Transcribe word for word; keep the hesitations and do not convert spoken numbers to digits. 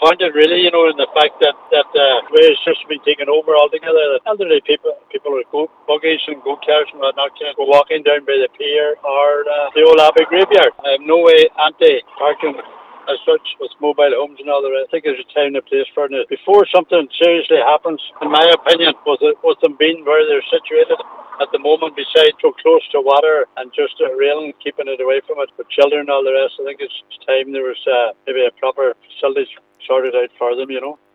disappointed, really, you know, in the fact that that uh, way it's just been taken over altogether. That elderly people, people with go buggies and go karts and whatnot, can go walking down by the pier or uh, the old Abbey graveyard. I have no way anti-parking as such with mobile homes and all the rest. I think there's a time and a place for it. Before something seriously happens, in my opinion, with, it, with them being where they're situated at the moment, besides so close to water and just a railing keeping it away from it, with children and all the rest, I think it's time there was uh, maybe a proper facilities sorted out for them, you know.